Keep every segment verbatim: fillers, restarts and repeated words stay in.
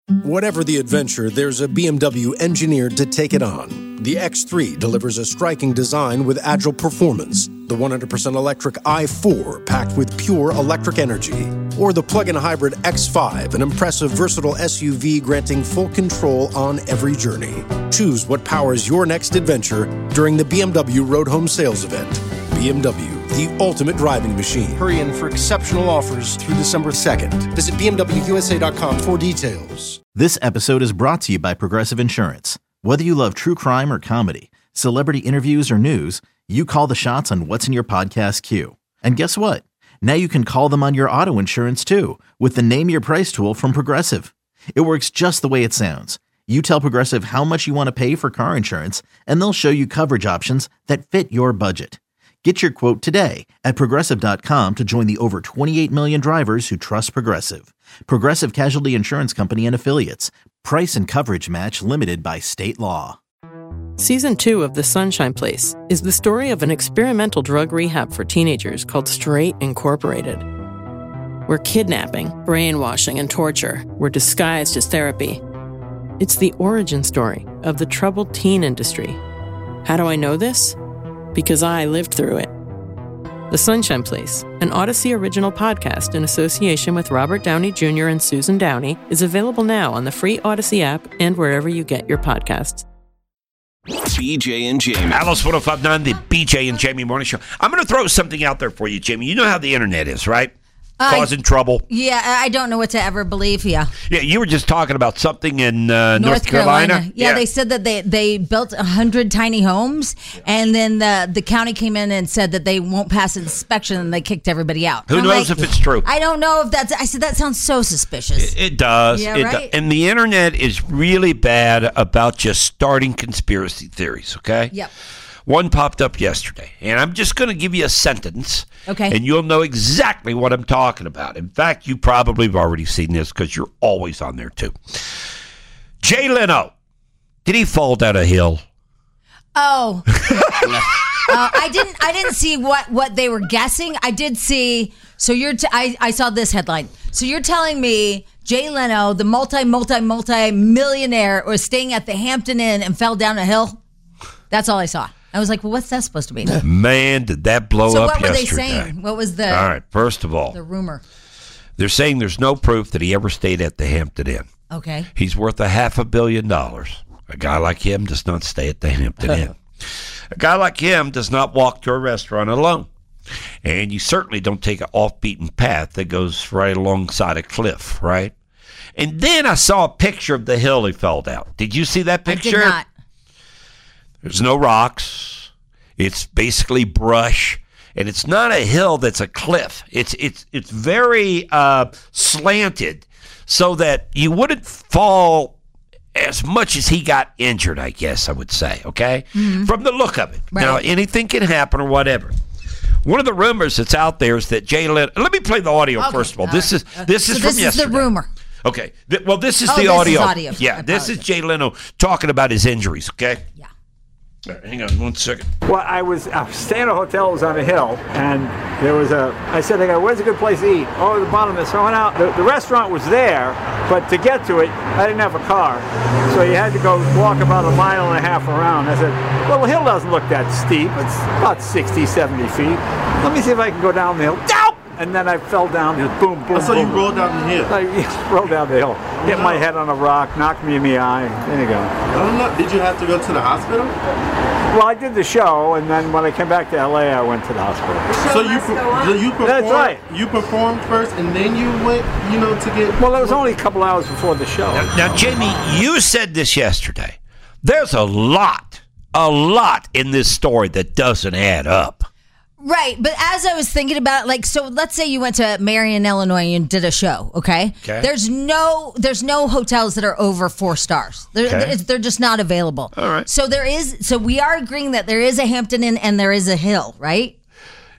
Whatever the adventure, there's a B M W engineered to take it on. The X three delivers a striking design with agile performance. The one hundred percent electric i four packed with pure electric energy. Or the plug-in hybrid X five, an impressive versatile S U V granting full control on every journey. Choose what powers your next adventure during the B M W Road Home Sales Event. B M W, the ultimate driving machine. Hurry in for exceptional offers through December second. Visit B M W U S A dot com for details. This episode is brought to you by Progressive Insurance. Whether you love true crime or comedy, celebrity interviews or news, you call the shots on what's in your podcast queue. And guess what? Now you can call them on your auto insurance too with the Name Your Price tool from Progressive. It works just the way it sounds. You tell Progressive how much you want to pay for car insurance, and they'll show you coverage options that fit your budget. Get your quote today at Progressive dot com to join the over twenty-eight million drivers who trust Progressive. Progressive Casualty Insurance Company and Affiliates. Price and coverage match limited by state law. Season two of The Sunshine Place is the story of an experimental drug rehab for teenagers called Straight Incorporated, where kidnapping, brainwashing, and torture were disguised as therapy. It's the origin story of the troubled teen industry. How do I know this? Because I lived through it. The Sunshine Place, an Odyssey original podcast in association with Robert Downey Junior and Susan Downey, is available now on the free Odyssey app and wherever you get your podcasts. B J and Jamie. Alice one oh five point nine, the B J and Jamie Morning Show. I'm going to throw something out there for you, Jamie. You know how the internet is, right? Uh, Causing trouble. Yeah, I don't know what to ever believe. Yeah. Yeah, you were just talking about something in uh, North, North Carolina. Carolina. Yeah, yeah, they said that they, they built one hundred tiny homes, and then the, the county came in and said that they won't pass inspection, and they kicked everybody out. Who I'm knows like, if it's true? I don't know if that's... I said, that sounds so suspicious. It, it does. Yeah, it right? does. And the internet is really bad about just starting conspiracy theories, okay? Yep. One popped up yesterday, and I'm just going to give you a sentence, okay, and you'll know exactly what I'm talking about. In fact, you probably have already seen this because you're always on there, too. Jay Leno, did he fall down a hill? Oh. uh, I didn't I didn't see what, what they were guessing. I did see, so you're, t- I, I saw this headline. So you're telling me Jay Leno, the multi, multi, multi millionaire, was staying at the Hampton Inn and fell down a hill? That's all I saw. I was like, well, what's that supposed to be? Man, did that blow so up yesterday. So what were they saying? What was the... All right, first of all... The rumor. They're saying there's no proof that he ever stayed at the Hampton Inn. Okay. He's worth a half a billion dollars. A guy like him does not stay at the Hampton Inn. A guy like him does not walk to a restaurant alone. And you certainly don't take an off-beaten path that goes right alongside a cliff, right? And then I saw a picture of the hill he fell down. Did you see that picture? I did not. There's no rocks. It's basically brush, and it's not a hill that's a cliff. It's it's it's very uh, slanted, so that you wouldn't fall as much as he got injured, I guess I would say, okay? Mm-hmm. From the look of it. Right. Now, anything can happen or whatever. One of the rumors that's out there is that Jay Leno... Let me play the audio okay. first of all. all this right. is this so is this from yesterday. This is the rumor. Okay. Th- well, this is oh, the this audio. Is audio. Yeah, this is Jay Leno talking about his injuries, okay? Yeah. All right, hang on one second. Well, I was I was staying at a hotel. It was on a hill, and there was a. I said, "I go, where's a good place to eat?" Oh, the bottom of this. So I went out. The, the restaurant was there, but to get to it, I didn't have a car, so you had to go walk about a mile and a half around. I said, "Well, the hill doesn't look that steep. It's about sixty, seventy feet. Let me see if I can go down the hill." Down! And then I fell down. Just boom, boom, So boom. you rolled down the hill? I rolled down the hill. Hit no. my head on a rock, knocked me in the eye. There you go. I don't know. Did you have to go to the hospital? Well, I did the show, and then when I came back to L A, I went to the hospital. So you, so you performed. That's right. You performed first, and then you went, you know, to get. Well, it was only a couple hours before the show. Now, now Jamie, you said this yesterday. There's a lot, a lot in this story that doesn't add up. Right, but as I was thinking about it, like, so let's say you went to Marion, Illinois, and did a show, okay? Okay. There's no, there's no hotels that are over four stars. They're, Okay. they're just not available. All right. So there is, so we are agreeing that there is a Hampton Inn and there is a hill, right?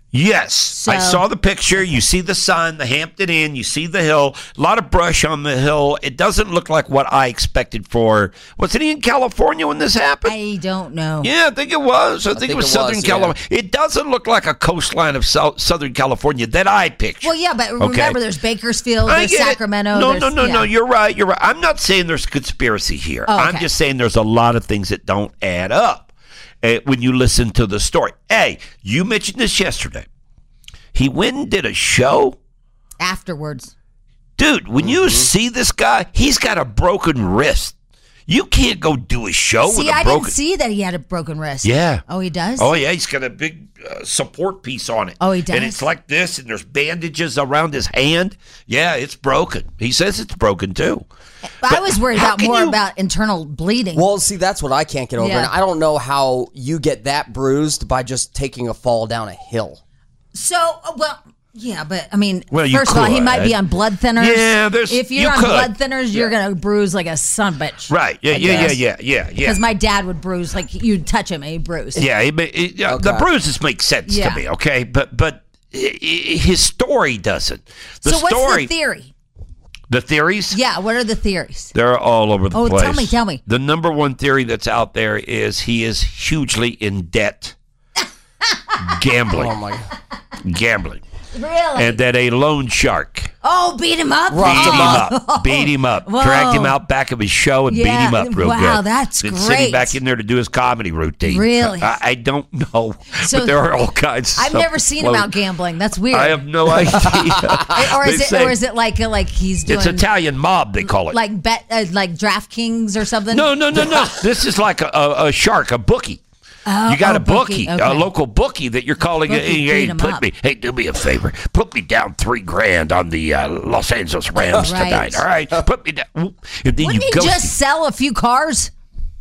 Yes, I So- saw the picture. You see the sign, the Hampton Inn. You see the hill. A lot of brush on the hill. It doesn't look like what I expected for. Wasn't he in California when this happened? I don't know. Yeah, I think it was. I, think, think it was it Southern was, California. It doesn't look like a coastline of South, Southern California that I picture. Well, yeah, but remember, Okay. there's Bakersfield, I there's get it. Sacramento. No, there's, no, no, yeah. no. You're right. You're right. I'm not saying there's conspiracy here. Oh, I'm okay. just saying there's a lot of things that don't add up uh, when you listen to the story. Hey, you mentioned this yesterday. He went and did a show. Afterwards. Dude, when you see this guy, he's got a broken wrist. You can't go do a show See, with a I broken. didn't see that he had a broken wrist. Yeah. Oh, he does? Oh yeah, he's got a big uh, support piece on it. Oh, he does? And it's like this, and there's bandages around his hand. Yeah, it's broken. He says it's broken too. But I was worried how about can more you- about internal bleeding. Well, see, that's what I can't get over. Yeah. And I don't know how you get that bruised by just taking a fall down a hill. So, uh, well, yeah, but I mean, Well, you first of all, he might could. be on blood thinners. Yeah, there's- If you're you on could. blood thinners, you're gonna bruise like a son of a bitch. Right. Yeah. I Yeah. Yeah. guess. Yeah. Yeah. Yeah. Because my dad would bruise, like you'd touch him and he'd bruise. Yeah, it, ma- it, yeah, the Okay. bruises make sense Yeah. to me. Okay, but but i- i- his story doesn't. The so what's story, the theory? the theories. Yeah, what are the theories? They're all over the Oh, place. tell me, tell me. The number one theory that's out there is he is hugely in debt. Gambling. Oh, my God. Gambling. Really? And that a loan shark oh, beat him up? beat Roughed him him up. Beat him up. Whoa. Dragged him out back of his show and Yeah. beat him up real good. Wow, that's then sent him great. back in there to do his comedy routine. Really? I, I don't know. So- but there are all kinds of I've stuff never seen floating. about gambling. That's weird. I have no idea. or is They it say or is it like like he's doing it's Italian mob, they call it. like bet uh, like DraftKings or something? no, no, no, no. This is like a, a, a shark, a bookie. Oh, You got oh, a bookie, okay. a local bookie that you're calling. Bookie Hey, beat hey, him put up. me. Hey, do me a favor. Put me down three grand on the uh, Los Angeles Rams Right. tonight. All right, put me down. And then Wouldn't you he ghost just him. sell a few cars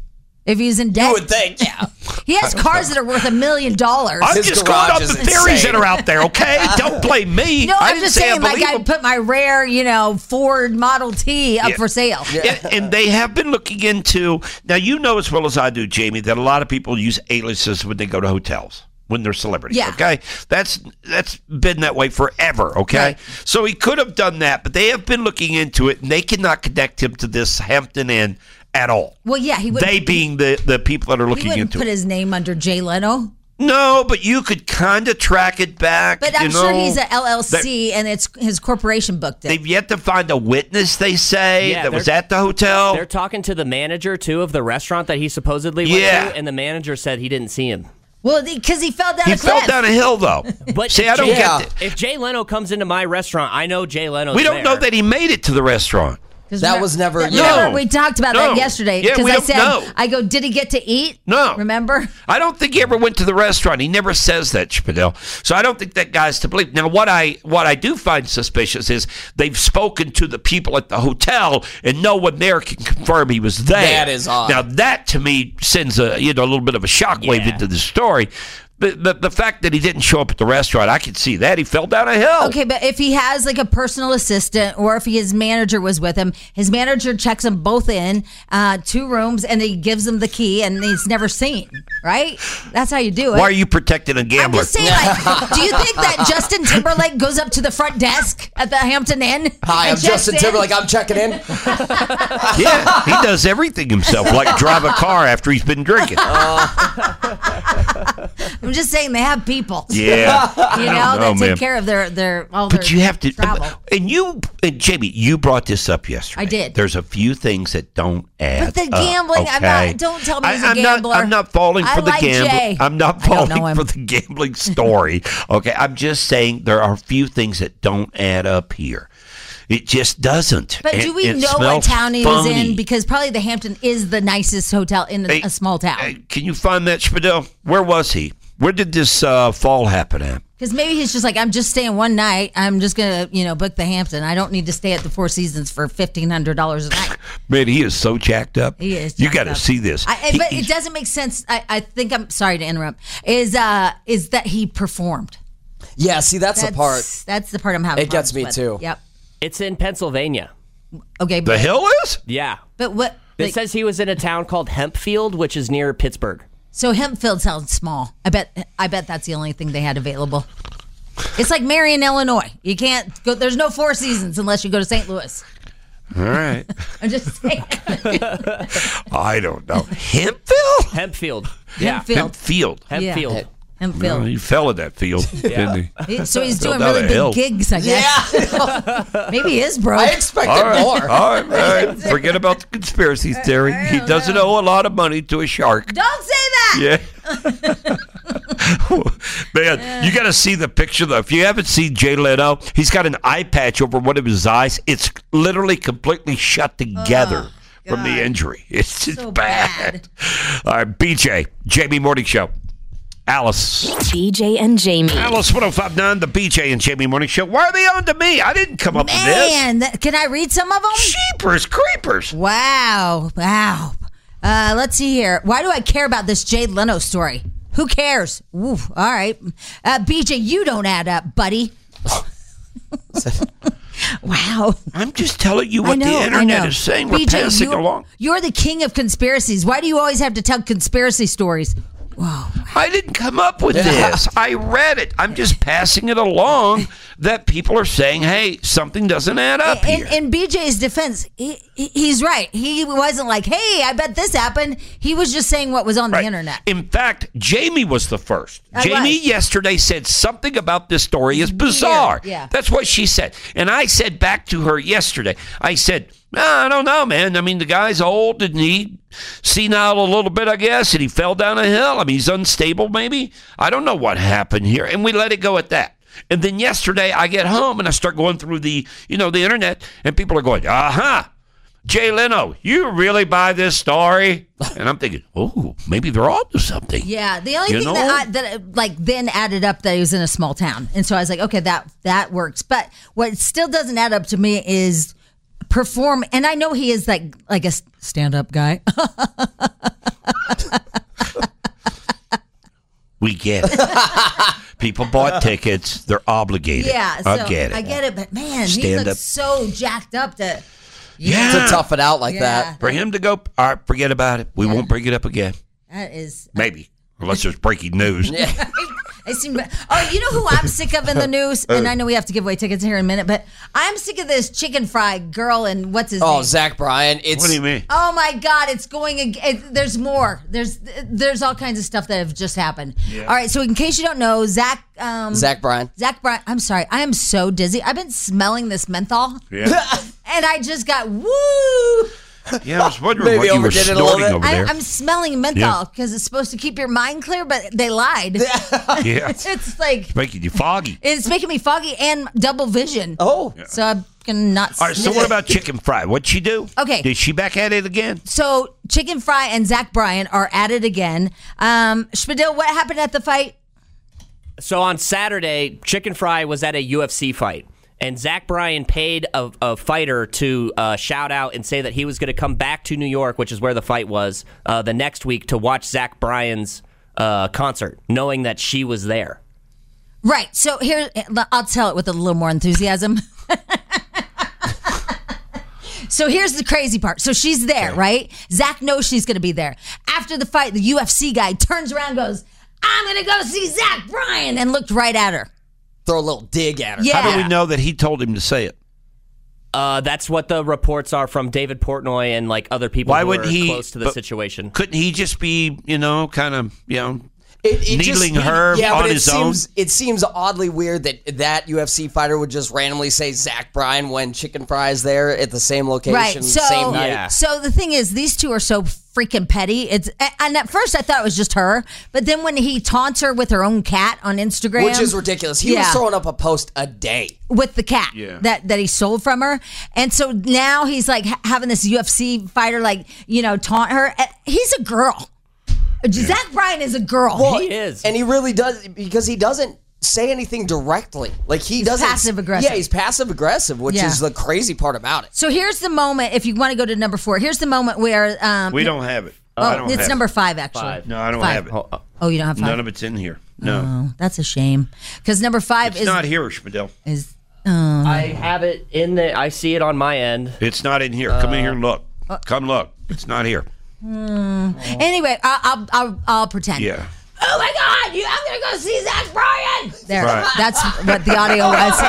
if he's in debt? You would think, yeah. He has cars that are worth a million dollars. I'm His just going garage off is the theories insane. that are out there. Okay, don't blame me. No, I I'm didn't just say saying, I like believe I him. put my rare, you know, Ford Model T up Yeah. for sale. And, and they have been looking into now. You know as well as I do, Jamie, that a lot of people use aliases when they go to hotels when they're celebrities. Yeah. Okay, that's that's been that way forever. Okay, Right. so he could have done that, but they have been looking into it, and they cannot connect him to this Hampton Inn at all. Well, yeah, he would. They being the the people that are he looking wouldn't into put it. his name under Jay Leno. No, but you could kind of track it back. But I'm you sure know? he's a L L C and it's his corporation booked it. They've yet to find a witness, they say, Yeah, that was they're- at the hotel. They're talking to the manager too of the restaurant that he supposedly went Yeah. to, and the manager said he didn't see him. Well, because he fell down He a cliff. fell down a hill, though. But See, if I don't Jay, get it. If Jay Leno comes into my restaurant, I know Jay Leno's We don't there. know that he made it to the restaurant. 'Cause That remember- was never- that- yeah. Remember, we talked about No. that yesterday. Yeah, Because we I don't said, know. I go, did he get to eat? No. Remember? I don't think he ever went to the restaurant. He never says that, Spadell. So I don't think that guy's to believe. Now, what I what I do find suspicious is they've spoken to the people at the hotel, and no one there can confirm he was there. That is odd. Now, that to me sends a you know a little bit of a shockwave Yeah. into the story. The, the the fact that he didn't show up at the restaurant, I can see that. He fell down a hill. Okay, but if he has like a personal assistant or if his manager was with him, his manager checks them both in, uh, two rooms, and he gives them the key and he's never seen, right? That's how you do it. Why are you protecting a I'm gambler? just saying, like, do you think that Justin Timberlake goes up to the front desk at the Hampton Inn? Hi, I'm and checks Justin in? Timberlake. I'm checking in. Yeah, he does everything himself, like drive a car after he's been drinking. I'm just saying they have people. Yeah, You know, I that don't know, take man. care of their their all But their you have to, travel. and you, and Jamie, you brought this up yesterday. I did. There's a few things that don't add. But the up, gambling, I'm okay? not- don't tell me I, he's a I'm gambler. Not, I'm not falling I for the like gambling. Jay. I'm not I don't know falling him. for the gambling story. Okay, I'm just saying there are a few things that don't add up here. It just doesn't. But And do we it know what smells town he was phony. in? Because probably the Hampton is the nicest hotel in a, Hey, a small town. Hey, can you find that, Spadell? Where was he? Where did this uh, fall happen at? Because maybe he's just like, I'm just staying one night. I'm just gonna, you know, book the Hampton. I don't need to stay at the Four Seasons for fifteen hundred dollars a night. Man, he is so jacked up. He is. You jacked got to up. see this. I, He- but it he's- doesn't make sense. I, I think I'm sorry to interrupt. Is uh is that he performed? Yeah, see, that's, the part. That's the part I'm having. It gets problems me with. too. Yep. It's in Pennsylvania. Okay. the but, hill is? Yeah. But what? It like, says he was in a town called Hempfield, which is near Pittsburgh. so Hempfield sounds small. I bet. I bet that's the only thing they had available. It's like Marion, Illinois. You can't go. There's no Four Seasons unless you go to Saint Louis. All right. I'm just saying. I don't know. Hempville? Hempfield. Yeah. Hempfield. Hempfield. Hempfield. Yeah. Hempfield. Well, he fell in that field, didn't he? He- So he's Fell doing down really a big hill. gigs, I guess. Yeah. Maybe he is broke. I expected All right. more. All right. All right. Forget about the conspiracy theory. He doesn't owe a lot of money to a shark. Don't say that. Yeah. Man, you got to see the picture, though. If you haven't seen Jay Leno, he's got an eye patch over one of his eyes. It's literally completely shut together Oh, from the God. injury. It's just So bad. bad. All right, B J, Jamie Morning Show. Alice. B J and Jamie. Alice one oh five point nine, the B J and Jamie Morning Show. Why are they on to me? I didn't come up with this. Man, that, can I read some of them? Jeepers creepers. Wow. Wow. Uh, let's see here. Why do I care about this Jay Leno story? Who cares? Ooh, all right. Uh, B J, you don't add up, buddy. Wow. I'm just telling you what I know, the I internet know. is saying. We're B J, passing you're, along. You're the king of conspiracies. Why do you always have to tell conspiracy stories? Whoa. I didn't come up with this. I read it. I'm just passing it along that people are saying, hey, something doesn't add up In, here. in B J's defense, he, he- he's right. He wasn't like, hey, I bet this happened. He was just saying what was on Right. the internet. In fact, Jamie was the first. I Jamie was. yesterday said something about this story is bizarre. yeah. That's what she said. And I said back to her yesterday, I said, "No, I don't know, man. I mean, the guy's old and he senile a little bit, I guess, and he fell down a hill. I mean, he's unstable, maybe. I don't know what happened here." And we let it go at that. And then yesterday I get home and I start going through the, you know, the internet, and people are going, uh-huh. Jay Leno, you really buy this story? And I'm thinking, oh, maybe they're on to something. Yeah, the only You thing know? that I, that uh, like then added up that he was in a small town, and so I was like, okay, that that works. But what still doesn't add up to me is perform. And I know he is like like a stand up guy. We get it. People bought tickets. They're obligated. Yeah, so I get it. I get it, but man, he Stand looks up. so jacked up to. Yeah. To tough it out like Yeah. that. For him to go, all right, forget about it. We won't bring it up again. That is. Maybe. Unless there's breaking news. I seem. Oh, you know who I'm sick of in the news, and I know we have to give away tickets here in a minute, but I'm sick of this chicken fry girl and what's his Oh, name? Zach Bryan. It's What do you mean? Oh my God! It's going. ag- It, there's more. There's there's all kinds of stuff that have just happened. All right. So in case you don't know, Zach. Um, Zach Bryan. Zach Bryan. I'm sorry. I am so dizzy. I've been smelling this menthol, Yeah. and I just got woo. Yeah, I was wondering Maybe what you were overdid it a little snorting bit. over I, there. I'm smelling menthol because it's supposed to keep your mind clear, but they lied. Yeah. It's like It's making you foggy. it's making me foggy and double vision. Oh. So I'm gonna not. All right, so what about chicken fry? What'd she do? Okay. Did she back at it again? So Chicken Fry and Zach Bryan are at it again. Um, Spadil, what happened at the fight? So on Saturday, Chicken Fry was at a U F C fight, and Zach Bryan paid a, a fighter to uh, shout out and say that he was going to come back to New York, which is where the fight was, uh, the next week to watch Zach Bryan's uh, concert, knowing that she was there. Right. So here, I'll tell it with a little more enthusiasm. So here's the crazy part. So she's there, right? Zach knows she's going to be there. After the fight, the U F C guy turns around and goes, I'm going to go see Zach Bryan, and looked right at her. Throw a little dig at her. Yeah. How do we know that he told him to say it? Uh, that's what the reports are from David Portnoy and like other people Why who would are he- close to the but- situation. Couldn't he just be, you know, kind of, you know, It, it needling just, her yeah, on but it his seems, own? It seems oddly weird that that U F C fighter would just randomly say Zach Bryan when Chicken Fry is there at the same location, Right. So, same night. Yeah. so the thing is, these two are so freaking petty. It's and at first I thought it was just her, but then when he taunts her with her own cat on Instagram, Which is ridiculous. He was Yeah. throwing up a post a day. with the cat Yeah. that that he stole from her, and so now he's like ha- having this U F C fighter like you know taunt her. Uh, He's a girl. Zach Bryan is a girl. Well, He is. And he really does, because he doesn't say anything directly. Like, he doesn't. passive-aggressive. Yeah, he's passive aggressive, which Yeah. is the crazy part about it. So here's the moment. If you want to go to number four, here's the moment where um, we don't have it. Oh, I don't it's have number it. five actually. Five. No, I don't Five. have it. Oh, uh, Oh, you don't have five. None of it's in here. No. Oh, that's a shame. Because number five It's is not here, Spadil. is I have it in the. I see it on my end. It's not in here. Come in here and look. Uh, Come look. It's not here. anyway. I, I'll I'll I'll pretend. Yeah. oh my God, you, I'm going to go see Zach Bryan. There, Right. that's what the audio was.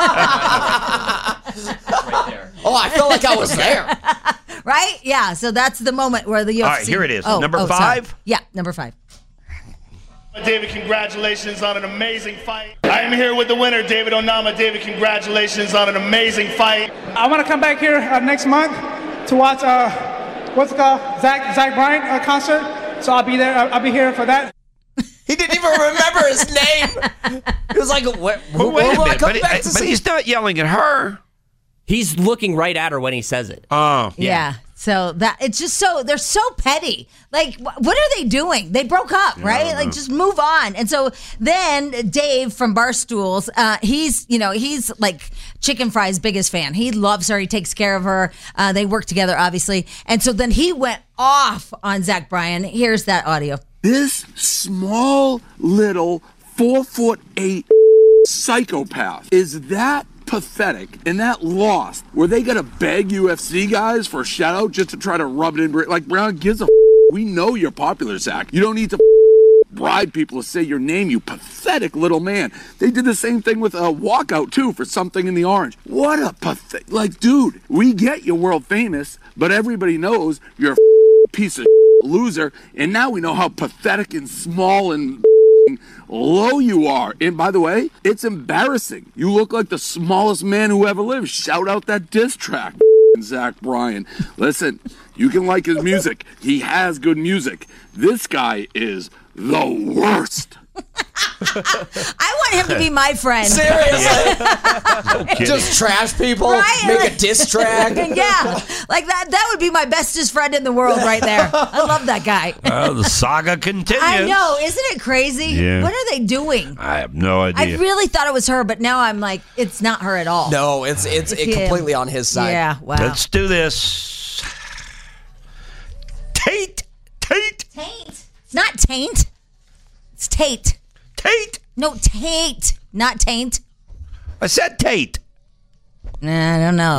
Right there. Oh, I feel like I was there. Right? Yeah, so that's the moment where the U F C... All right, here it is. Oh, Number oh, sorry. five? Yeah, number five. David, congratulations on an amazing fight. I am here with the winner, David Onama. David, congratulations on an amazing fight. I want to come back here uh, next month to watch, uh, what's it called, Zach, Zach Bryan uh, concert. So I'll be there. I'll, I'll be here for that. He didn't even remember his name. He was like, what, Well, wait a will I minute, come but, back it- to but see? he's not yelling at her. He's looking right at her when he says it. Oh. Yeah. So that it's just so they're so petty. Like, wh- what are they doing? They broke up, right? Like, just move on. And so then Dave from Barstools, uh, he's you know he's like Chicken Fry's biggest fan. He loves her. He takes care of her. Uh, they work together, obviously. And so then he went off on Zach Bryan. Here's that audio. This small little four foot eight psychopath is that pathetic and that lost where they gotta beg U F C guys for a shout out just to try to rub it in. Like, Brown gives a f- we know you're popular, Zach. You don't need to f- bribe people to say your name, you pathetic little man. They did the same thing with a walkout too for Something in the Orange. What a pathetic, like, dude, we get you're world famous, but everybody knows you're a f- piece of loser, and now we know how pathetic and small and low you are. And by the way, it's embarrassing. You look like the smallest man who ever lived. Shout out that diss track, Zach Bryan. Listen, you can like his music. He has good music. This guy is the worst. I want him to be my friend. Seriously? kidding. Just trash people, Right? make a diss track. Yeah, like that. That would be my bestest friend in the world right there. I love that guy. Well, the saga continues. I know, isn't it crazy? Yeah. What are they doing? I have no I idea. really thought it was her, but now I'm like, it's not her at all. No, it's it's it Yeah. completely on his side. Yeah, wow. Let's do this. Tate. Tate. Taint. It's not taint. It's Tate. Tate. No, Tate. Not taint. I said Tate. Nah, I don't know.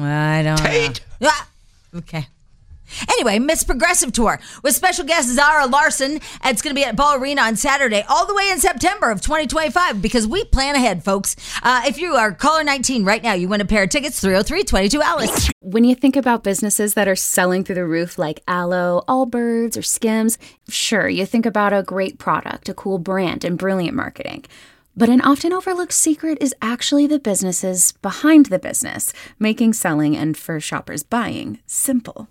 I don't Tate. know. Ah, okay. Anyway, Miss Progressive Tour with special guest Zara Larson. It's going to be at Ball Arena on Saturday, all the way in September of twenty twenty-five, because we plan ahead, folks. Uh, if you are caller nineteen right now, you win a pair of tickets, three oh three, two two, Alice. When you think about businesses that are selling through the roof like Aloe, Allbirds, or Skims, sure, you think about a great product, a cool brand, and brilliant marketing. But an often overlooked secret is actually the businesses behind the business, making selling and for shoppers buying simple.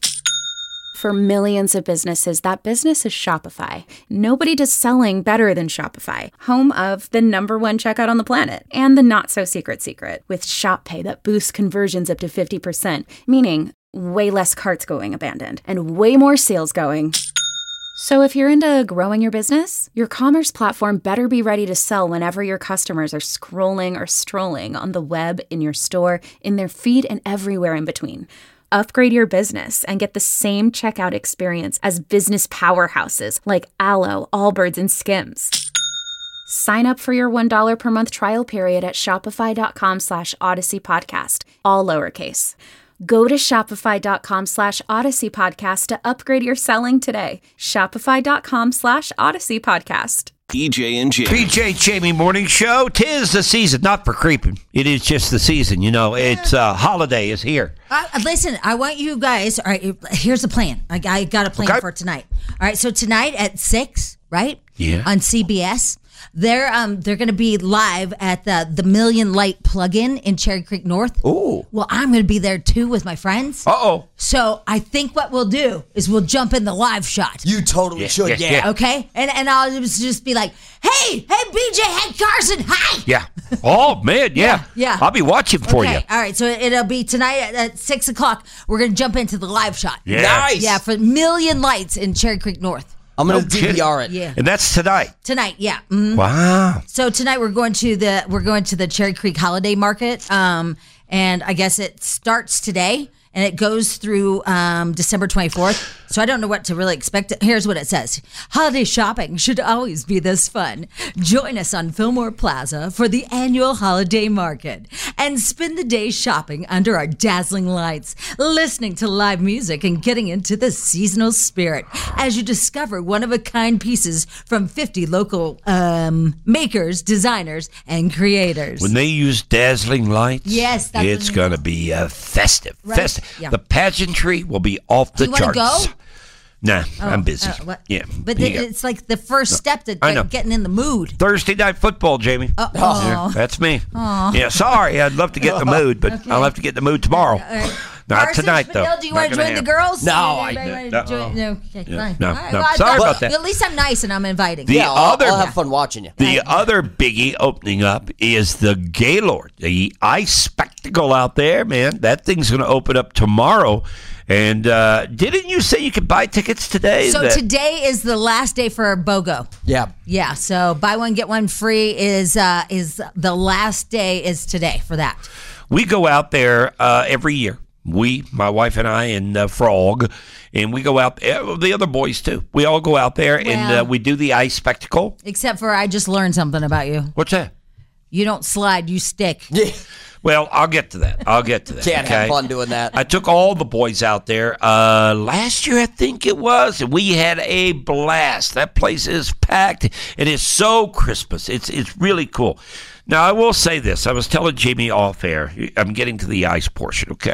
For millions of businesses, that business is Shopify. Nobody does selling better than Shopify, home of the number one checkout on the planet and the not-so-secret secret with Shop Pay that boosts conversions up to fifty percent, meaning way less carts going abandoned and way more sales going. So if you're into growing your business, your commerce platform better be ready to sell whenever your customers are scrolling or strolling on the web, in your store, in their feed, and everywhere in between. Upgrade your business and get the same checkout experience as business powerhouses like Aloe, Allbirds, and Skims. Sign up for your one dollar per month trial period at shopify.com slash Odyssey Podcast, all lowercase. Go to shopify.com slash Odyssey Podcast to upgrade your selling today. Shopify.com slash Odyssey Podcast. B J and Jamie. B J Jamie Morning Show. 'Tis the season, not for creeping. It is just the season. You know, it's uh, holiday is here. Uh, listen, I want you guys. All right, here's the plan. I, I got a plan Okay. for tonight. All right, so tonight at six, right? Yeah. On C B S, they're um they're going to be live at the the Million Light Plug-in in Cherry Creek North. Ooh. Well, I'm going to be there too with my friends. Uh oh. So I think what we'll do is we'll jump in the live shot. You totally Yeah, should, yeah, yeah. yeah. Okay, and and I'll just just be like, hey, hey, B J, hey, Carson, hi. Yeah. Oh man, yeah. Yeah, yeah. I'll be watching for Okay, you. all right. So it'll be tonight at, at six o'clock. We're gonna jump into the live shot. Yeah. Nice. Yeah, for Million Lights in Cherry Creek North I'm going to No D kidding. V R it. Yeah. And that's tonight. tonight. Yeah. Mhm. Wow. So tonight we're going to the we're going to the Cherry Creek Holiday Market, um, and I guess it starts today and it goes through um, December twenty-fourth. So I don't know what to really expect. Here's what it says. Holiday shopping should always be this fun. Join us on Fillmore Plaza for the annual holiday market and spend the day shopping under our dazzling lights, listening to live music and getting into the seasonal spirit as you discover one-of-a-kind pieces from fifty local um, makers, designers, and creators. When they use dazzling lights, Yes, that's it's what- going to be uh, festive. Right. Festive. Yeah. The pageantry will be off the Do you wanna charts. go? Nah, Oh, I'm busy. uh, what? Yeah. But you the, got- it's like the first step to I know. getting in the mood. Thursday night football, Jamie. Uh, Yeah, oh. that's me. Aw. Yeah, sorry. I'd love to get in the mood, but Okay. I'll have to get in the mood tomorrow. All right. Not Parsons, tonight, though. Fidel, do you Not want to gonna join the happen. girls? No, Anybody I- wanna no. join- no, okay, Yeah, fine. no, All right, no. well, I- Sorry well, about that. At least I'm nice and I'm inviting. The Yeah, I'll, other I'll have fun watching you. The other biggie opening up is the Gaylord, the ice spectacle out there, man. That thing's going to open up tomorrow. And uh, didn't you say you could buy tickets today? So That- today is the last day for BOGO. Yeah. Yeah, so buy one get one free is uh, is the last day is today for that. we go out there uh, every year. We, my wife and I, and uh, Frog, and we go out. Uh, the other boys too. We all go out there and Well- uh, we do the ice spectacle. Except for I just learned something about you. What's that? You don't slide, you stick. Yeah. Well, I'll get to that. I'll get to that. Can't okay? have fun doing that. I took all the boys out there uh, last year, I think it was, and we had a blast. That place is packed. It is so Christmas. It's it's really cool. Now, I will say this. I was telling Jamie off air. I'm getting to the ice portion, okay?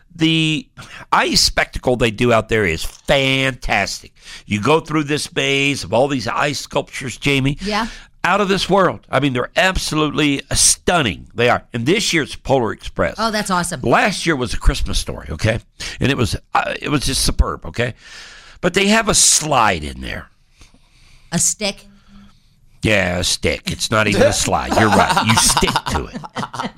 The ice spectacle they do out there is fantastic. You go through this maze of all these ice sculptures, Jamie. Yeah. Out of this world. I mean, they're absolutely stunning. They are. And this year's Polar Express. Oh, that's awesome. Last year was a Christmas Story, okay, and it was uh, it was just superb, okay. But they have a slide in there. A stick. Yeah, a stick. It's not even a slide. You're right. You stick to it.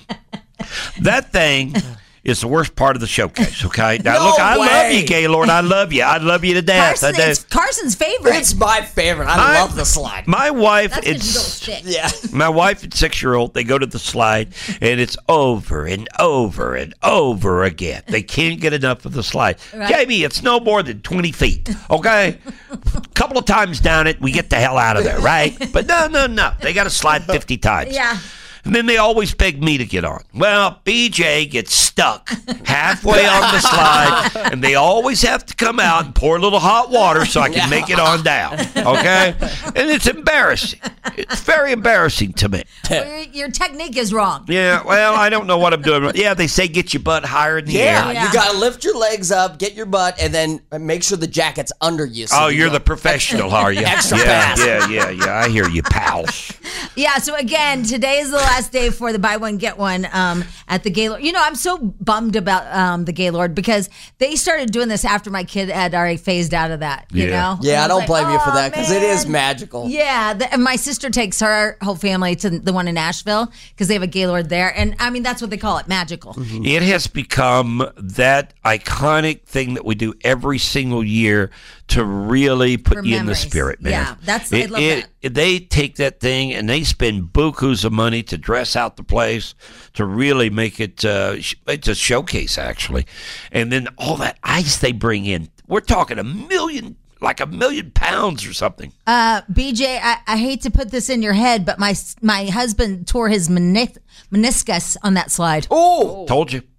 That thing is the worst part of the showcase, okay? Now, No look, I way. love you, Gaylord. I love you. I love you to death. Carson, I do. it's Carson's favorite. It's my favorite. I My- love the slide. My wife, That's 'cause you don't it's stick. Yeah. my wife and six-year-old, they go to the slide, and it's over and over and over again. They can't get enough of the slide. Right. Jamie, it's no more than twenty feet, okay? A couple of times down it, we get the hell out of there, right? But no, no, no. They got to slide fifty times. Yeah. And then they always beg me to get on. Well, B J gets stuck halfway on the slide, and they always have to come out and pour a little hot water so I can make it on down. Okay? And it's embarrassing. It's very embarrassing to me. Well, your, your technique is wrong. Yeah, well, I don't know what I'm doing. Yeah, they say get your butt higher in the Yeah, air. Yeah. you gotta lift your legs up, get your butt, and then make sure the jacket's under you. So Oh, you you're go the professional, are you? extra yeah, fast. yeah, yeah, yeah. I hear you, pals. Yeah, so again, today is the last day for the buy one get one um, at the Gaylord. You know, I'm so bummed about um, the Gaylord because they started doing this after my kid had already phased out of that. You Yeah. know? Yeah, I And don't was blame like, you for "Oh, that because it is man." magical. Yeah, the, and my sister takes her whole family to the one in Nashville because they have a Gaylord there, and I mean that's what they call it, magical. It has become that iconic thing that we do every single year to really put For you in the memories. spirit, man. Yeah, that's- I it, love it, They take that thing and they spend bukus of money to dress out the place to really make it. Uh, sh- it's a showcase, actually, and then all that ice they bring in. We're talking a million, like a million pounds or something. Uh, B J, I, I hate to put this in your head, but my my husband tore his menis- meniscus on that slide. Oh, Told you.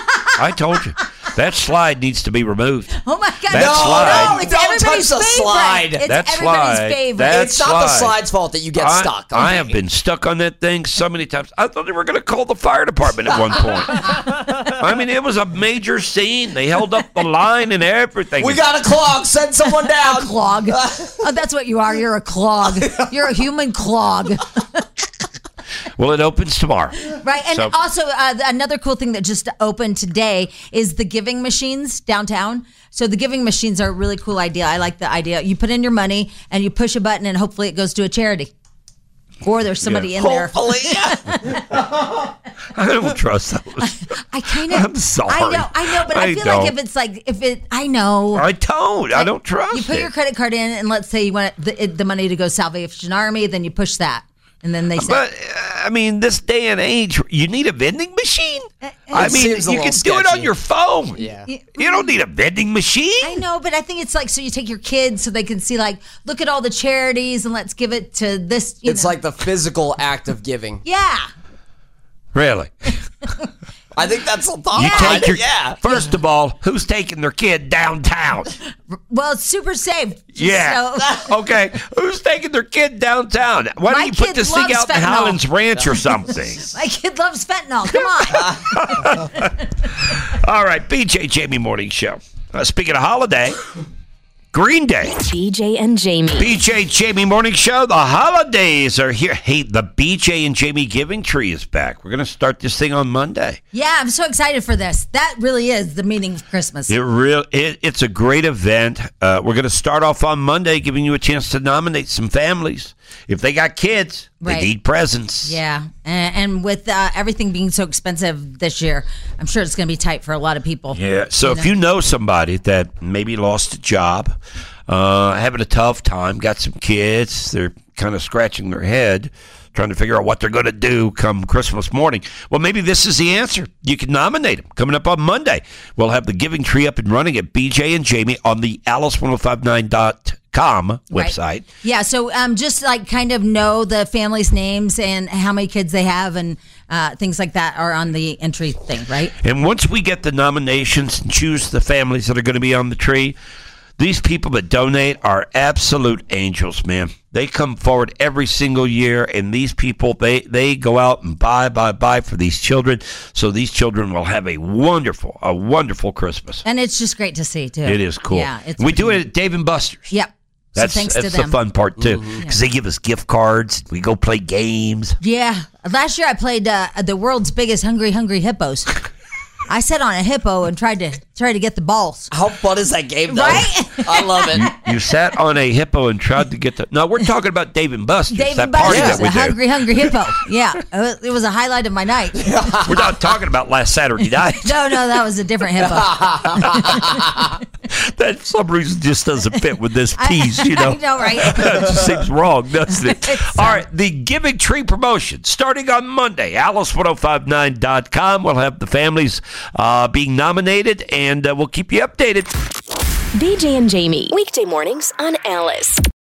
I told you. That slide needs to be removed. Oh my God! That no, slide- no, it's Don't everybody's touch the favorite. slide. It's That everybody's slide- favorite. that it's not the slide. slide's fault that you get I, stuck. I have been stuck on that thing so many times. I thought they were going to call the fire department at one point. I mean, it was a major scene. They held up the line and everything. We got a clog. Send someone down. clog. Oh, that's what you are. You're a clog. You're a human clog. Well, it opens tomorrow. Right. And So- also, uh, another cool thing that just opened today is the giving machines downtown. So the giving machines are a really cool idea. I like the idea. You put in your money and you push a button and hopefully it goes to a charity. Or there's somebody Yeah. in there. Hopefully. I don't trust those. I kind of. I'm sorry. I know. I know. But I, I feel don't. like if it's like, if it, I know. I don't. I don't trust You put it. your credit card in and let's say you want the, it, the money to go Salvation Army, then you push that. And then they say, But uh, I mean, this day and age, you need a vending machine? I mean, seems a you can little do it on sketchy. your phone. Yeah. You don't need a vending machine. I know, but I think it's like so you take your kids so they can see like look at all the charities and let's give it to this. You It's know. like the physical act of giving. yeah. Really? I think that's the thought. You behind take your, it, yeah. First of all, who's taking their kid downtown? Well, it's super safe. Yeah. So- Okay. Who's taking their kid downtown? Why My don't you put kid this thing loves out in fentanyl. Highlands Ranch or something? My kid loves fentanyl. Come on. All right. B J Jamie Morning Show. Uh, speaking of holiday, Green Day. B J and Jamie. B J Jamie Morning Show. The holidays are here. Hey, the B J and Jamie Giving Tree is back. We're going to start this thing on Monday. Yeah, I'm so excited for this. That really is the meaning of Christmas. It real it, it's a great event. Uh, we're going to start off on Monday, giving you a chance to nominate some families. If they got kids, Right. they need presents. Yeah, and, and with uh, everything being so expensive this year, I'm sure it's going to be tight for a lot of people. Yeah. So You if know? you know somebody that maybe lost a job, uh, having a tough time, got some kids, they're kind of scratching their head, trying to figure out what they're going to do come Christmas morning. Well, maybe this is the answer. You can nominate them. Coming up on Monday, we'll have the Giving Tree up and running at B J and Jamie on the Alice ten fifty-nine dot com website. Right. Yeah, so um, just like kind of know the families' names and how many kids they have and uh, things like that are on the entry thing, right? And once we get the nominations and choose the families that are going to be on the tree, these people that donate are absolute angels, man. They come forward every single year, and these people, they, they go out and buy, buy, buy for these children, so these children will have a wonderful, a wonderful Christmas. And it's just great to see, too. It is cool. Yeah. It's we do it at Dave and Buster's. Yep. That's, so thanks that's to the them. fun part, too, because they give us gift cards. We go play games. Yeah. Last year I played uh, the world's biggest Hungry Hungry Hippos. I sat on a hippo and tried to try to get the balls. How fun is that game, though? Right? I love it. You sat on a hippo and tried to get the... No, we're talking about Dave and Buster's. Dave that and party Buster's, that we a do. Hungry Hungry Hippo. Yeah. It was, it was a highlight of my night. We're not talking about last Saturday night. No, no, that was a different hippo. That for some reason just doesn't fit with this piece, you know. I know, right? That just seems wrong, doesn't it? It's, All right, the Giving Tree promotion starting on Monday. Alice ten fifty-nine dot com. We'll have the families uh, being nominated, and uh, we'll keep you updated. B J and Jamie. Weekday mornings on Alice.